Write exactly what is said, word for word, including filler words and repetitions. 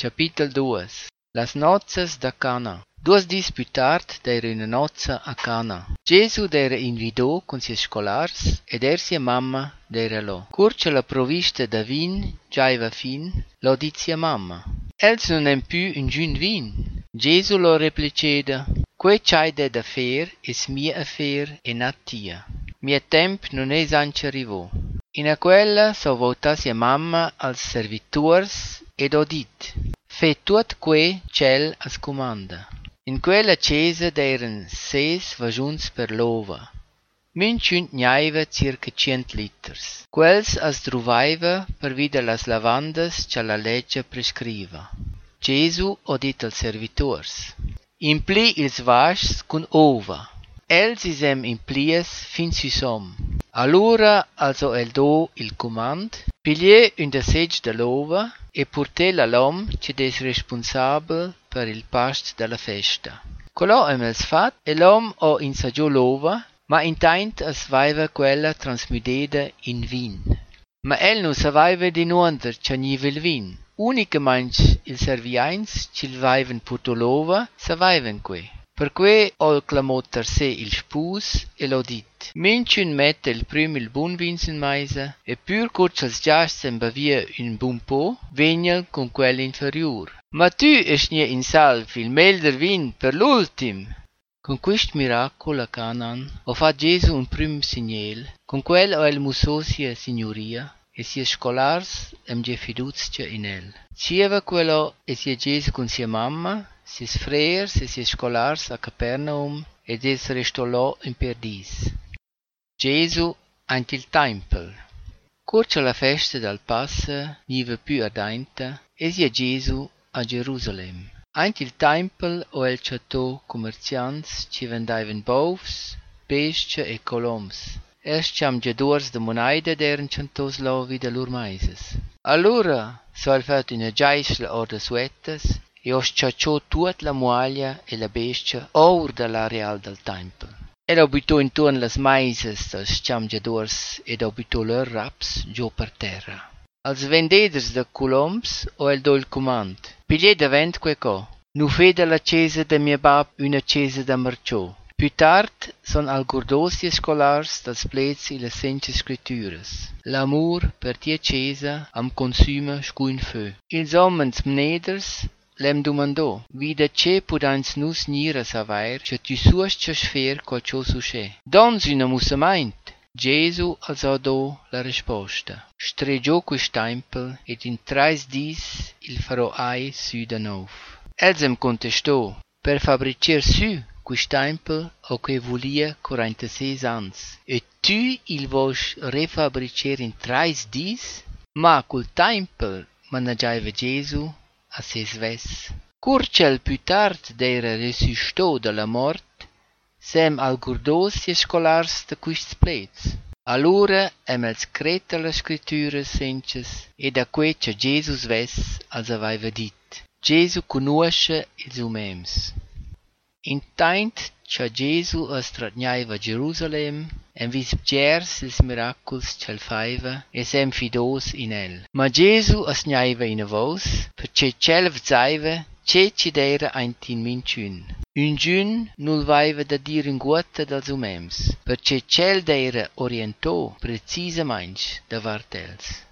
Capitol due. Las nozas da Cana. Duas dis più tard d'eira una nozza a Cana. Gesù d'eira in vidò con sia scolars ed er sia mamma d'eira lo. Curcia la provvista da vin giaiva fin, lo dit sia mamma. Els non hem più un giun vin. Gesù lo repliceda, que c'hai de da fer es mia affair e nat tia. Mia temp non es anche arrivò. In a quella so vota sia mamma als servitors ed ho dit, fe tuot que cel as comanda. In quella chiesa d'eiran ses vajuns per l'ova. Minciun gnaiva circa cent liters. Quels as druvaiva per vida las lavandas che la legge prescriva. Gesù ho dit als servitors, impli ils vascs cun ova. Els isem implies fin si som. Allora alzò el do il comand, pigliè un deseg de l'ova e portè la l'om che des responsabel per il past della festa. Colò hem els fat e l'om ho insagiò l'ova, ma intaint es vaiva quella transmudeda in vin. Ma el non savaiva di nuonder che niva il vin. Unicamente il serviains c'il vaivan portò l'ova, savaivan que. Per cui ho clamò ter sé il spus e l'ho dit, minciun mette il prim il bun vins in maisa, e pur curcials giast sembra via un bun po, vegnel con quel inferior. Ma tu esnie in salv il melder vin per l'ultim. Con quest miracolo a Canaan ho fatto Gesù un prim signel, con quel ho el musò sia signoria, e sia scolars em ge fiduzia in el. Cieva quello e sia Gesù con sia mamma, sis frères e sis scolars a Capernaum ed es restò là in perdis. Gesù ant il tempel. Curcia la festa dal passa niva più adainta e sia Gesù a Gerusalem. Ant il tempel o el chateau commerciants ci vendaivan bovs, pesce e coloms. Es chamgiadors de monaida d'eran chantos lovi de lur maises. Allora so el fet una geisla o de suetas e ho sciacciò tut la muaglia e la bestia or dalla real del tempel. Ed ho buttò intorno las maises dels chamgiadors ed ho buttò lor raps giù per terra. Als vendeders de coloms ho el do il comand. Pigliè davent queco. Nu fede la chiesa de mia bab una chiesa da marciò. Più tard son al gordosi scolars dels plets e le sente scritturas. L'amor per tia chiesa am consuma scuin fö. Ils homens mneders lem domandò, vida ce pudans nus nira savair, che tu suas sfer qualciò susce. Dons una musamaint. Gesù alzò do la risposta. Streggiò quist tempel ed in trais dis il farò ai su da nov. Elsem contestò, per fabricer su quist tempel o che volia quarantasei ans. E tu il vos refabricer in trais dis? Ma col tempel managgiava Gesù a ses ves. Curcel più tard d'eira resuscitò dalla mort, sem al gordos e scolars de quists plets. Allora em els creta le scritturas sences e da que che Jesus ves als aveva dit. Gesù conosce ils umems. Intaint che Gesù es tratgnaiva a Gerusalem, em vis gers ils miraculs c'el faiva e sem fidos in el. Ma Gesù es gnaiva in avos, perché c'el vzaiva ce ci d'eira aint in minciun. Un giun nul vaiva da dir in guata dels umems, perché c'el d'eira orientò precisamaing da vartels.